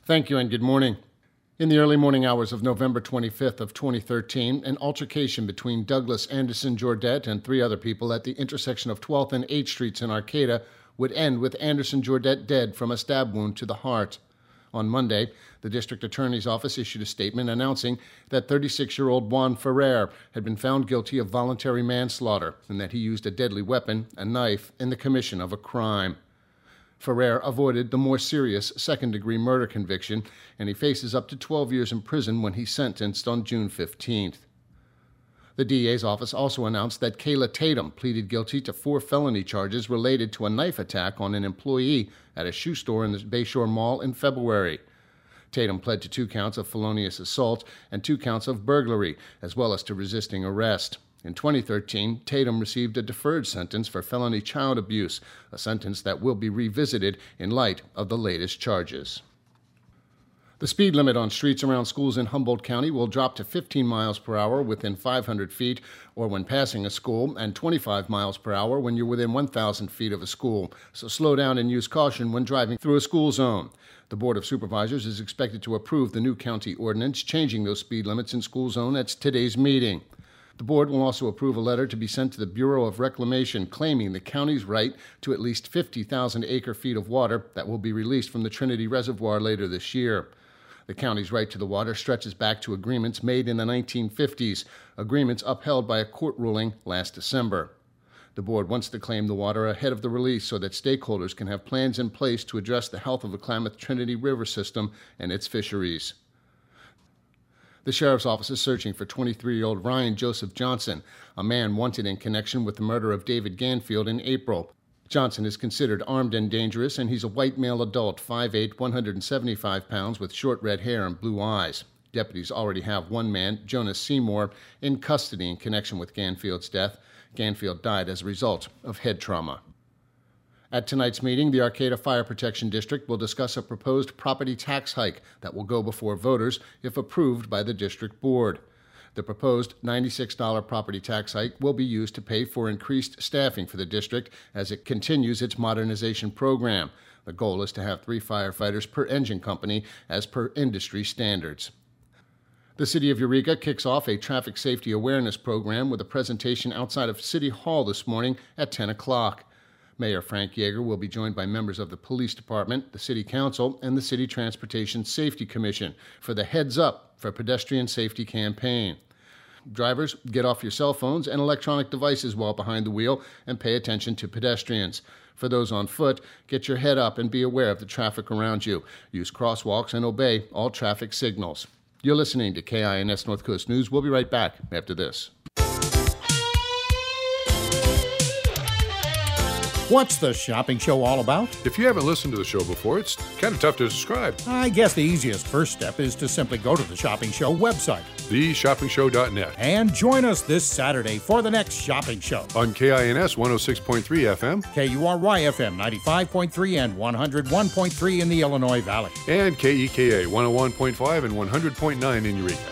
Thank you and good morning. In the early morning hours of November 25th of 2013, an altercation between Douglas Anderson Georgette and three other people at the intersection of 12th and 8th Streets in Arcata would end with Anderson Georgette dead from a stab wound to the heart. On Monday, the district attorney's office issued a statement announcing that 36-year-old Juan Ferrer had been found guilty of voluntary manslaughter and that he used a deadly weapon, a knife, in the commission of a crime. Ferrer avoided the more serious second-degree murder conviction, and he faces up to 12 years in prison when he's sentenced on June 15th. The DA's office also announced that Kayla Tatum pleaded guilty to 4 felony charges related to a knife attack on an employee at a shoe store in the Bayshore Mall in February. Tatum pled to 2 counts of felonious assault and 2 counts of burglary, as well as to resisting arrest. In 2013, Tatum received a deferred sentence for felony child abuse, a sentence that will be revisited in light of the latest charges. The speed limit on streets around schools in Humboldt County will drop to 15 miles per hour within 500 feet or when passing a school, and 25 miles per hour when you're within 1,000 feet of a school. So slow down and use caution when driving through a school zone. The Board of Supervisors is expected to approve the new county ordinance changing those speed limits in school zone at today's meeting. The board will also approve a letter to be sent to the Bureau of Reclamation claiming the county's right to at least 50,000 acre-feet of water that will be released from the Trinity Reservoir later this year. The county's right to the water stretches back to agreements made in the 1950s, agreements upheld by a court ruling last December. The board wants to claim the water ahead of the release so that stakeholders can have plans in place to address the health of the Klamath Trinity River system and its fisheries. The sheriff's office is searching for 23-year-old Ryan Joseph Johnson, a man wanted in connection with the murder of David Ganfield in April. Johnson is considered armed and dangerous, and he's a white male adult, 5'8", 175 pounds, with short red hair and blue eyes. Deputies already have one man, Jonas Seymour, in custody in connection with Ganfield's death. Ganfield died as a result of head trauma. At tonight's meeting, the Arcata Fire Protection District will discuss a proposed property tax hike that will go before voters if approved by the district board. The proposed $96 property tax hike will be used to pay for increased staffing for the district as it continues its modernization program. The goal is to have 3 firefighters per engine company as per industry standards. The City of Eureka kicks off a traffic safety awareness program with a presentation outside of City Hall this morning at 10 o'clock. Mayor Frank Yeager will be joined by members of the Police Department, the City Council, and the City Transportation Safety Commission for the Heads Up for Pedestrian Safety campaign. Drivers, get off your cell phones and electronic devices while behind the wheel and pay attention to pedestrians. For those on foot, get your head up and be aware of the traffic around you. Use crosswalks and obey all traffic signals. You're listening to KINS North Coast News. We'll be right back after this. What's the shopping show all about? If you haven't listened to the show before, it's kind of tough to describe. I guess the easiest first step is to simply go to the Shopping Show website, theshoppingshow.net, and join us this Saturday for the next shopping show. On KINS 106.3 FM, KURY FM 95.3 and 101.3 in the Illinois Valley, and KEKA 101.5 and 100.9 in Eureka.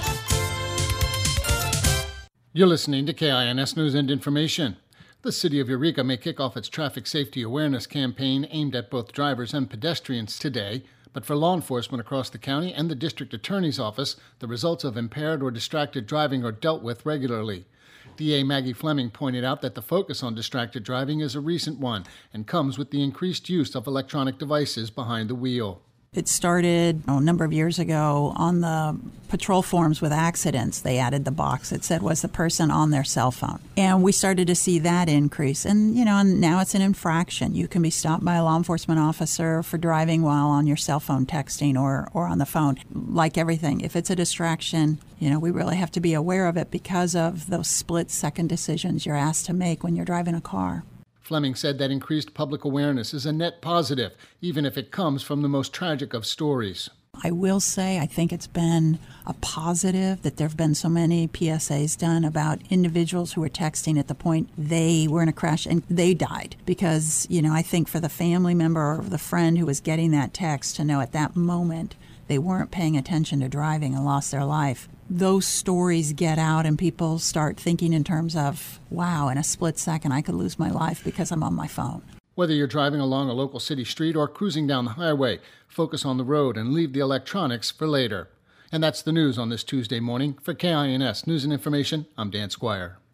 You're listening to KINS News and Information. The City of Eureka may kick off its traffic safety awareness campaign aimed at both drivers and pedestrians today, but for law enforcement across the county and the district attorney's office, the results of impaired or distracted driving are dealt with regularly. DA Maggie Fleming pointed out that the focus on distracted driving is a recent one and comes with the increased use of electronic devices behind the wheel. It started a number of years ago on the patrol forms with accidents. They added the box that said, was the person on their cell phone? And we started to see that increase. And, and now it's an infraction. You can be stopped by a law enforcement officer for driving while on your cell phone texting or on the phone. Like everything, if it's a distraction, we really have to be aware of it because of those split-second decisions you're asked to make when you're driving a car. Fleming said that increased public awareness is a net positive, even if it comes from the most tragic of stories. I will say I think it's been a positive that there have been so many PSAs done about individuals who were texting at the point they were in a crash and they died. Because, I think for the family member or the friend who was getting that text to know at that moment they weren't paying attention to driving and lost their life. Those stories get out and people start thinking in terms of, wow, in a split second I could lose my life because I'm on my phone. Whether you're driving along a local city street or cruising down the highway, focus on the road and leave the electronics for later. And that's the news on this Tuesday morning. For KINS News and Information, I'm Dan Squire.